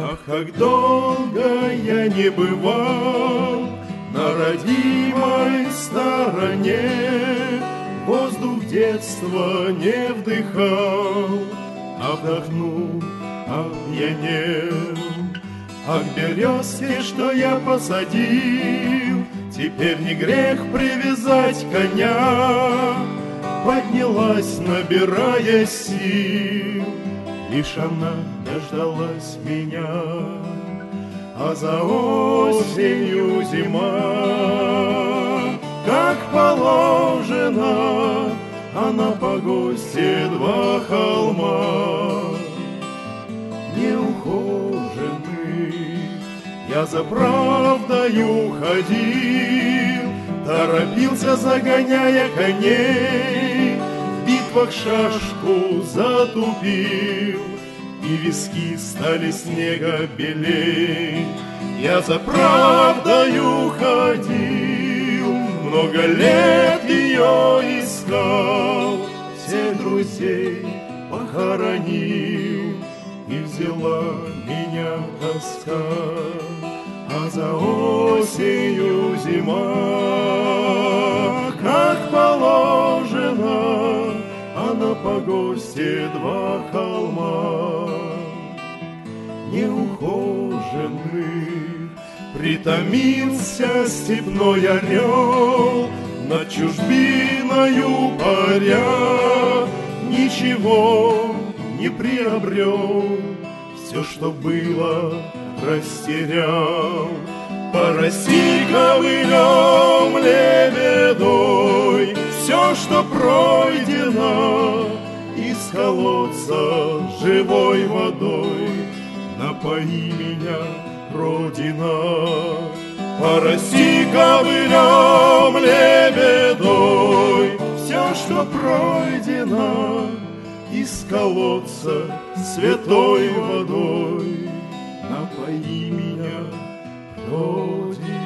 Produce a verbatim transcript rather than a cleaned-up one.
Ах, как долго я не бывал на родимой стороне, воздух детства не вдыхал, а вдохнул, опьянел. Ах, березки, что я посадил, теперь не грех привязать коня. Поднялась, набирая сил, лишь она дождалась меня. А за осенью зима, как положено, а на погосте два холма неухоженных. Я за правдою ходил, торопился, загоняя коней, в битвах шашку затупил, и виски стали снега белей. Я за правдою ходил, много лет ее искал, всех друзей похоронил, и взяла меня тоска. А за осенью зима, как положено, а на погосте два холма неухоженных. Притомился степной орел, над чужбиною паря, ничего не приобрел, все, что было, растерял. По России ковылем лебедой, все, что пройдено, из колодца живой водой напои меня, Родина. По России ковылем лебедой, все, что пройдено, из колодца святой водой напои меня, Родина.